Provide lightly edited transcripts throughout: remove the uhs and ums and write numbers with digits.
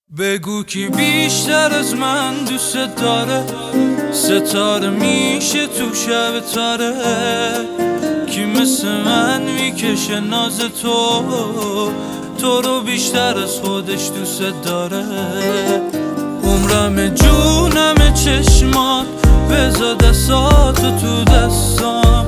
بگو کی بیشتر از من دوست داره، ستاره میشه تو شب تاره. کی مثل من میکشه ناز تو رو بیشتر از خودش دوست داره. عمرم جونم چشمات، بذار دستاتو تو دستام.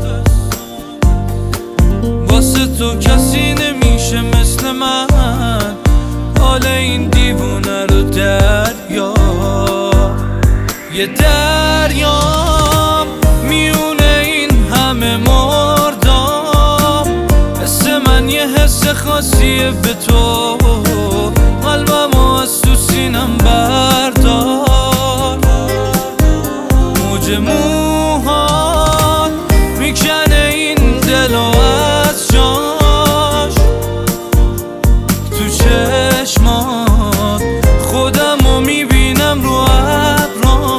واسه تو کسی نمیشه مثل من، حال این دیوونه رو دریا. یه دریام میونه این همه مردام. حس من یه حس خاصیه به تو، قلبمو از تو سینم بردار. موج موهات میکنه این دلو از جاش. تو چشمات خودمو میبینم رو ابرام.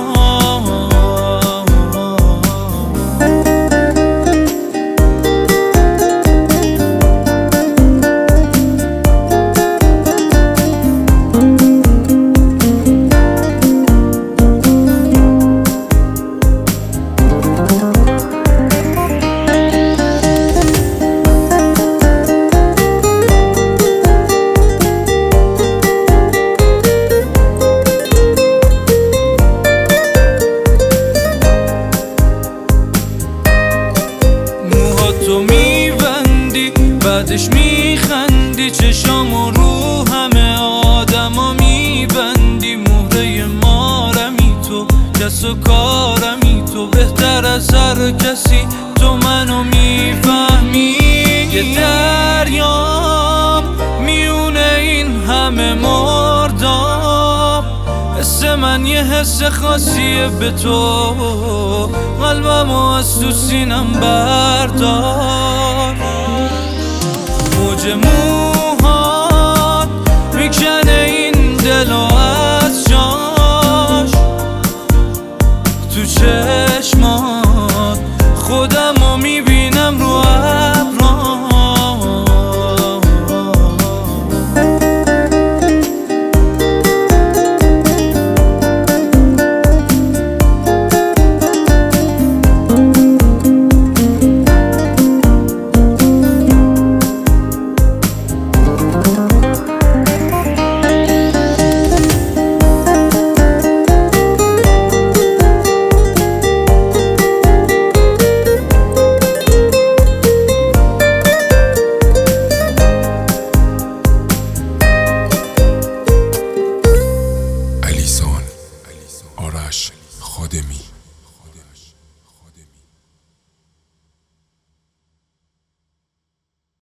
تو میبندی بعدش میخندی، چشامو رو همه آدما میبندی. مهره مارمی تو، کس و کارمی تو، بهتر از هر کسی تو منو میفهمی. یه دریام میونه این همه مردام. حس من یه حس خاصیه به تو، قلبمو از تو سینم بردار. موج